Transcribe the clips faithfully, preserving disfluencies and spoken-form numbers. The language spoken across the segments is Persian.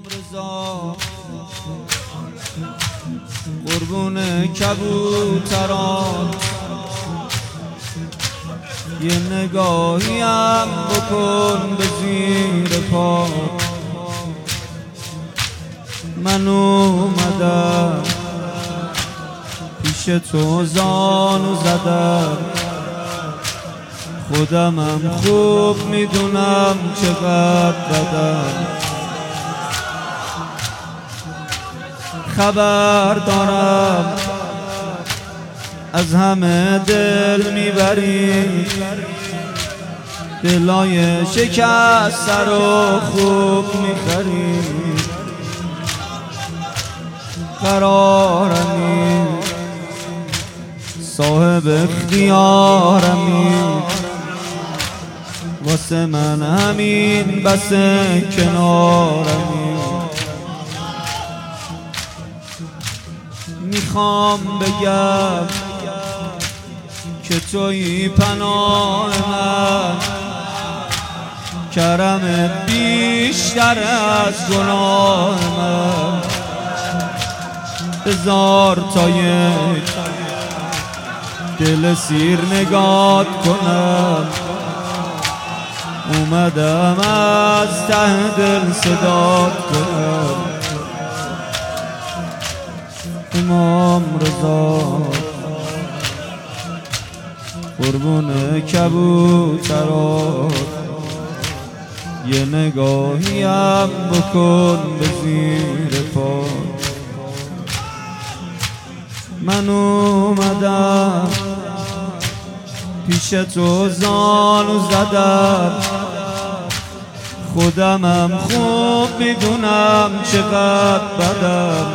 رضا قربون کبوتران یه نگاهیم بکن به زیر پا. من اومدم پیش تو زانو زدم، خودمم خوب میدونم چقدر بدم. خبر دارم از همه دل میبری، دلای شکسته رو خوب میخری. قرارمی صاحب اختیارمی، واسه من همین بس کنارمی. میخوام بگم که تویی پناه من، کرمت بیشتر از گناه من. هزار تا یک دل سیر نگات کنم، اومدم از ته دل صدات کنم. امام رضا قربون کبوترات یه نگاهیم بکن به زیر پا. من اومدم پیش تو زانو زدم، خودمم خوب میدونم چقدر بدم.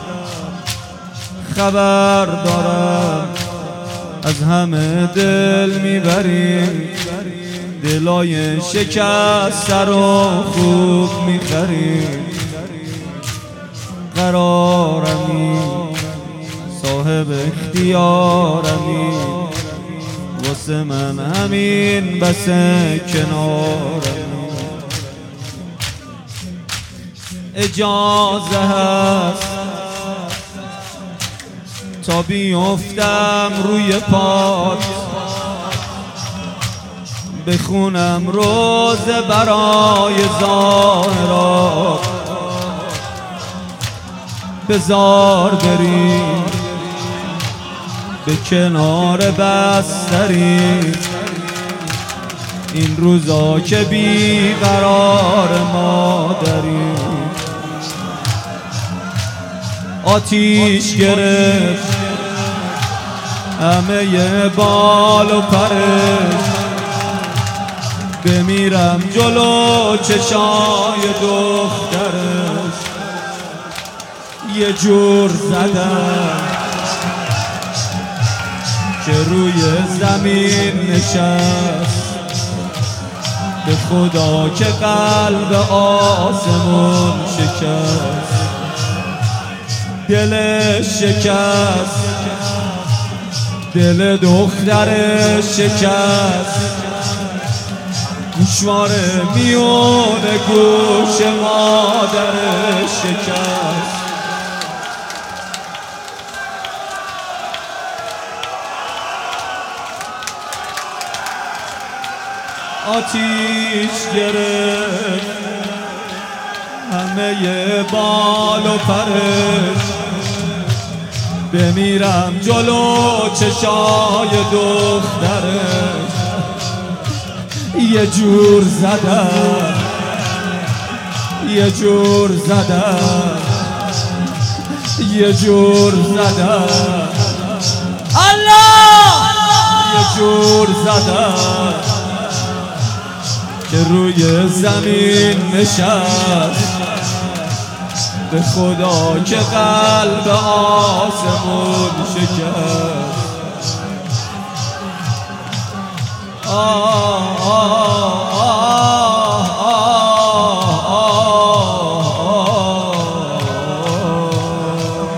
خبر دارم از همه دل میبری، دلای شکسته رو خوب میخری. قرارمی صاحب اختیارمی، واسه من همین بس کنارمی. اجازه هست تا بیفتم روی پات، بخونم روزه برای ظاهرات. بزار بریم به کنار بستری، این روزا که بی قرار ما داریم. آتیش گرفت همه ی بال و پرش، بمیرم جلو چشای دخترش. یه جور زدم که روی زمین نشست، به خدا که قلب آسمون شکست. دلش شکست، دل دخترش شکست، گوشواره میون گوش مادرش شکست. آتیش گرفت همه ی بال و پرش، بمیرم جلو چشای دخترش. یه جور زدم یه جور زدم یه جور زدم الله یه جور زدم که روی زمین نشست، به خدا که قلب آسمون شکست. آه آه آه آه آه.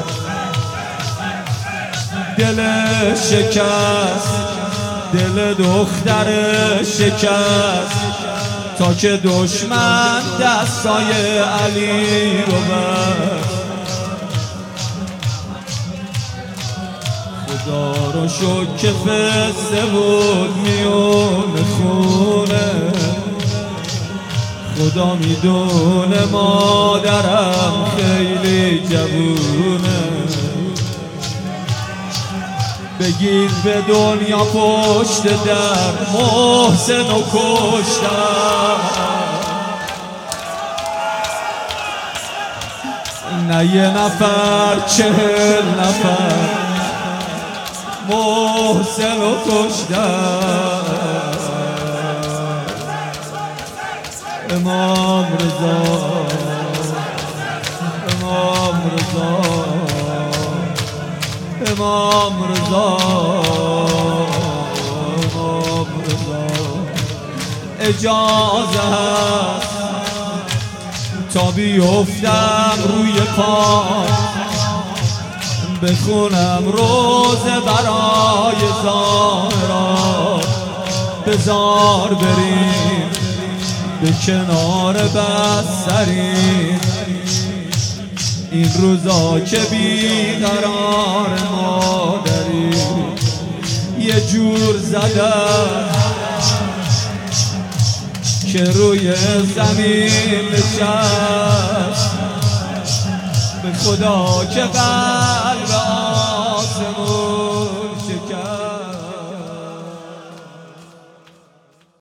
دل شکست، دل دختر شکست، تا که دشمن دستای علی رو بست. خدا رو شکر که فسته بود میون خونه، خدا میدونه مادرم خیلی جوونه. بگیر به دنیا پشت در محسن و کشتن، نه یه نفر چهل نفر محسن و کشتن. امام رضا امام رضا امام رضا امام رضا اجازه هست تا بیفتم روی پا، بخونم روزه برای زائران. بزار بریم به کنار بستریم، این روزا که بیقرار مادریم. یه جور زدن که روی زمین نشست، به خدا که قلب